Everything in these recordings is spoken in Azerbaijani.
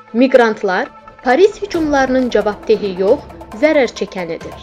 Miqrantlar Paris hücumlarının cavabdehi yox, zərər çəkənidir.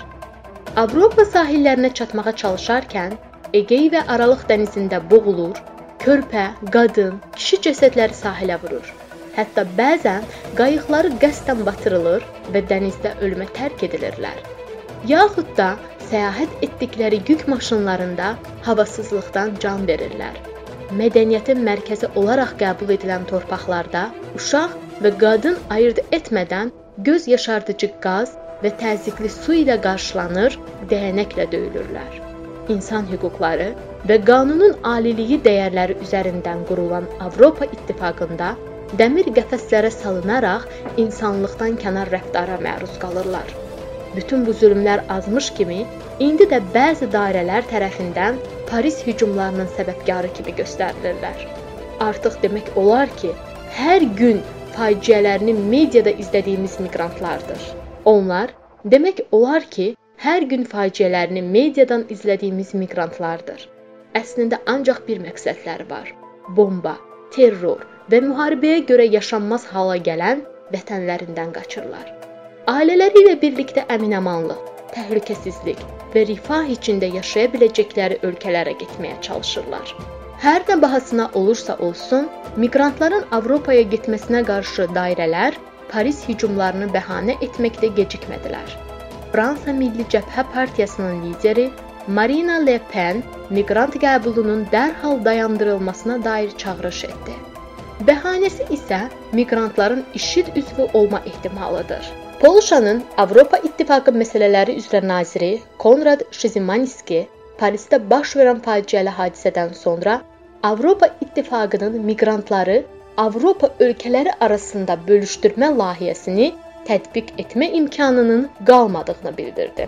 Avropa sahillərinə çatmağa çalışarkən Egey və Aralıq dənizində boğulur, körpə, qadın, kişi cəsədləri sahilə vurur. Hətta bəzən qayıqları qəsdən batırılır və dənizdə ölümə tərk edilirlər. Yaxud da səyahət etdikləri yük maşınlarında havasızlıqdan can verirlər. Mədəniyyətin mərkəzi olaraq qəbul edilən torpaqlarda uşaq və qadın ayırd etmədən göz yaşardıcı qaz və təzyiqli su ilə qarşılanır, dəyənəklə döyülürlər. İnsan hüquqları və qanunun aliliyi dəyərləri üzərindən qurulan Avropa İttifaqında dəmir qəfəslərə salınaraq insanlıqdan kənar rəftara məruz qalırlar. Bütün bu zülmlər azmış kimi, indi də bəzi dairələr tərəfindən Paris hücumlarının səbəbkarı kimi göstərilirlər. Artıq demək olar ki, hər gün faciələrini mediada izlədiyimiz miqrantlardır. Onlar, demək olar ki, hər gün faciələrini mediadan izlədiyimiz miqrantlardır. Əslində ancaq bir məqsədləri var: bomba, terror və müharibəyə görə yaşanmaz hala gələn vətənlərindən qaçırlar. Ailələri ilə birlikdə əmin-amanlıq, təhlükəsizlik və rifah içində yaşaya biləcəkləri ölkələrə getməyə çalışırlar. Hər nə bahasına olursa olsun, miqrantların Avropaya getməsinə qarşı dairələr Paris hücumlarını bəhanə etməkdə gecikmədilər. Fransa Milli Cəbhə Partiyasının lideri Marine Le Pen miqrant qəbulunun dərhal dayandırılmasına dair çağırış etdi. Bəhanəsi isə miqrantların IŞİD üzvü olma ehtimalıdır. Polşanın Avropa İttifaqı məsələləri üzrə naziri Konrad Szymanski Parisdə baş verən faciəli hadisədən sonra Avropa İttifaqının miqrantları Avropa ölkələri arasında bölüşdürmə layihəsini tətbiq etmə imkanının qalmadığını bildirdi.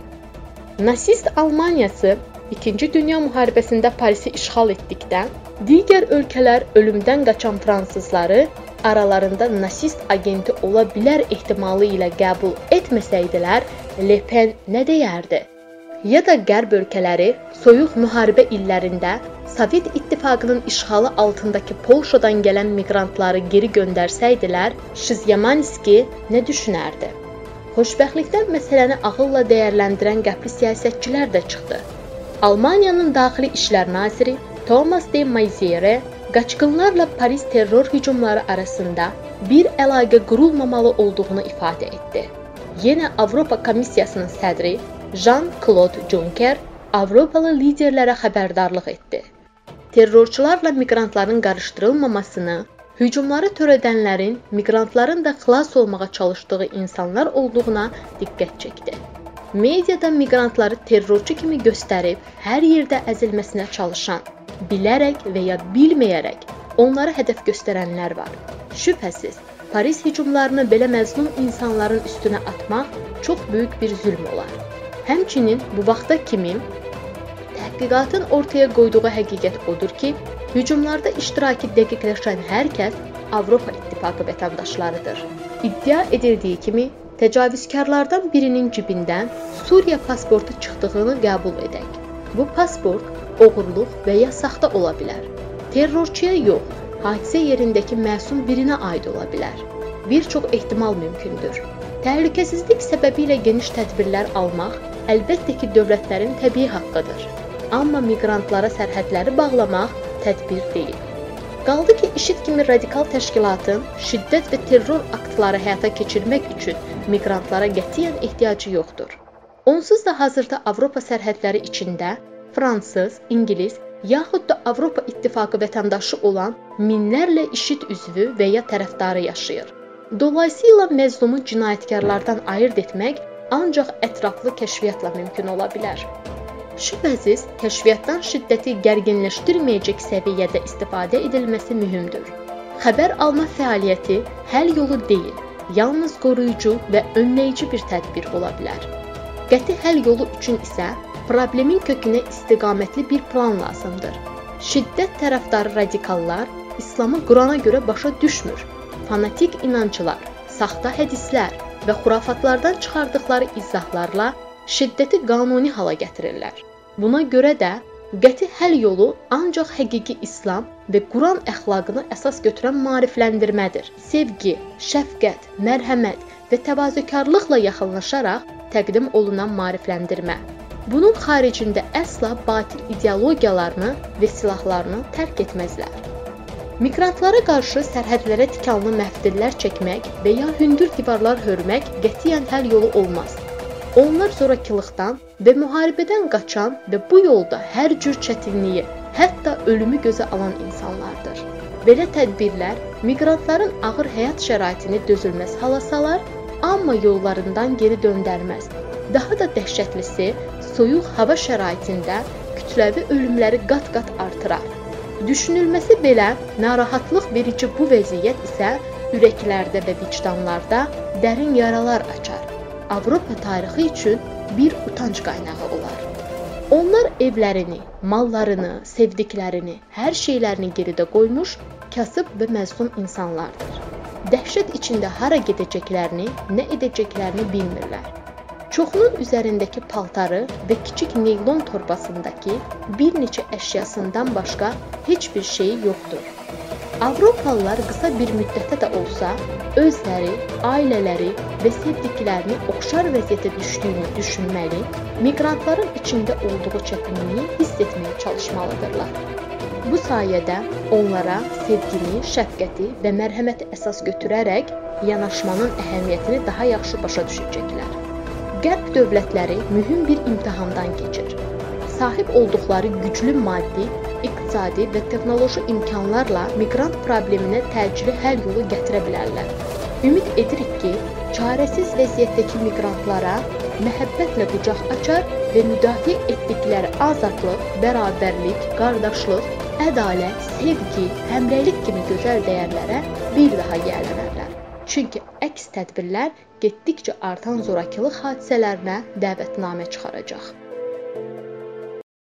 Nasist Almaniyası 2-ci Dünya müharibəsində Parisi işğal etdikdə, digər ölkələr ölümdən qaçan fransızları aralarında nasist agenti ola bilər ehtimalı ilə qəbul etməsəydilər, Le Pen nə deyərdi? Ya da Qərb ölkələri soyuq müharibə illərində Sovet İttifaqının işğalı altındakı Polşadan gələn miqrantları geri göndərsəydilər, Szymanski nə düşünərdi? Xoşbəxtlikdən məsələni ağılla dəyərləndirən qəbli siyasətçilər də çıxdı. Almaniyanın Daxili İşlər naziri Thomas de Maizière qaçqınlarla Paris terror hücumları arasında bir əlaqə qurulmamalı olduğunu ifadə etdi. Yenə Avropa Komissiyasının sədri Jean-Claude Juncker Avropalı liderlərə xəbərdarlıq etdi. Terrorçularla miqrantların qarışdırılmamasını, hücumları törədənlərin miqrantların da xilas olmağa çalışdığı insanlar olduğuna diqqət çəkdi. Mediada miqrantları terrorçu kimi göstərib hər yerdə əzilməsinə çalışan, bilərək və ya bilməyərək onları hədəf göstərənlər var. Şübhəsiz, Paris hücumlarını belə məzlum insanların üstünə atmaq çox böyük bir zülm olar. Həmçinin bu vaxta kimi təhqiqatın ortaya qoyduğu həqiqət odur ki, hücumlarda iştiraki dəqiqləşən hər kəs Avropa İttifaqı vətəndaşlarıdır. İddia edildiyi kimi, təcavüzkarlardan birinin cibindən Suriya pasportu çıxdığını qəbul edək. Bu pasport oğurluq və ya saxta ola bilər. Terrorçuya yox, hadisə yerindəki məsum birinə aid ola bilər. Bir çox ehtimal mümkündür. Təhlükəsizlik səbəbilə geniş tədbirlər almaq əlbəttə ki, dövlətlərin təbii haqqıdır. Amma miqrantlara sərhədləri bağlamaq tədbir deyil. Qaldı ki, IŞİD kimi radikal təşkilatın şiddət və terror aktları həyata keçirmək üçün miqrantlara qətiyyən ehtiyacı yoxdur. Onsuz da hazırda Avropa sərhədləri içində fransız, ingilis, yaxud da Avropa İttifaqı vətəndaşı olan minlərlə IŞİD üzvü və ya tərəfdarı yaşayır. Dolayısıyla məzlumu cinayətkarlardan ayırd etmək ancaq ətraflı kəşfiyyatla mümkün ola bilər. Şübhəsiz, kəşfiyyatdan şiddəti gərginləşdirməyəcək səviyyədə istifadə edilməsi mühümdür. Xəbər alma fəaliyyəti həll yolu deyil, yalnız qoruyucu və önləyici bir tədbir ola bilər. Qəti həll yolu üçün isə problemin kökünə istiqamətli bir plan lazımdır. Şiddət tərəfdarı radikallar İslamı Qurana görə başa düşmür. Fanatik inancılar, saxta hədislər və xurafatlardan çıxardıqları izahlarla şiddəti qanuni hala gətirirlər. Buna görə də Qəti həll yolu ancaq həqiqi İslam və Quran əxlaqını əsas götürən maarifləndirmədir. Sevgi, şəfqət, mərhəmət və təvazökarlıqla yaxınlaşaraq təqdim olunan maarifləndirmə. Bunun xaricində əsla batil ideologiyalarını və silahlarını tərk etməzlər. Miqrantlara qarşı sərhədlərə tikanlı məftillər çəkmək və ya hündür divarlar hörmək qətiyyən həll yolu olmaz. Onlar zorakılıqdan və müharibədən qaçan və bu yolda hər cür çətinliyi, hətta ölümü gözə alan insanlardır. Belə tədbirlər miqrantların ağır həyat şəraitini dözülməz hala salar, amma yollarından geri döndərməz. Daha da dəhşətlisi, soyuq hava şəraitində kütləvi ölümləri qat-qat artırar. Düşünülməsi belə narahatlıq verici bu vəziyyət isə ürəklərdə və vicdanlarda dərin yaralar açar. Avropa tarixi üçün bir utanc qaynağı olar. Onlar evlərini, mallarını, sevdiklərini, hər şeylərini geridə qoymuş, kasıb və məzlum insanlardır. Dəhşət içində hara gedəcəklərini, nə edəcəklərini bilmirlər. Çoxunun üzərindəki paltarı və kiçik neylon torbasındakı bir neçə əşyasından başqa heç bir şeyi yoxdur. Avropalılar qısa bir müddətə də olsa, özləri, ailələri və sevdiklərini oxşar vəziyyətə düşdüyünü düşünməli, miqrantların içində olduğu çətinliyi hiss etməyə çalışmalıdırlar. Bu sayədə onlara sevgini, şəfqəti və mərhəməti əsas götürərək yanaşmanın əhəmiyyətini daha yaxşı başa düşəcəklər. Qərb dövlətləri mühüm bir imtahandan keçir. Sahib olduqları güclü maddi, iqtisadi və texnoloji imkanlarla miqrant probleminə təcili həll yolu gətirə bilərlər. Ümid edirik ki, çarəsiz vəziyyətdəki miqrantlara məhəbbətlə qucaq açar və müdafiə etdikləri azadlıq, bərabərlik, qardaşlıq, ədalət, sevgi, həmrəylik kimi gözəl dəyərlərə bir daha yiyələnərlər. Çünki əks tədbirlər getdikcə artan zorakılıq hadisələrinə dəvətnamə çıxaracaq.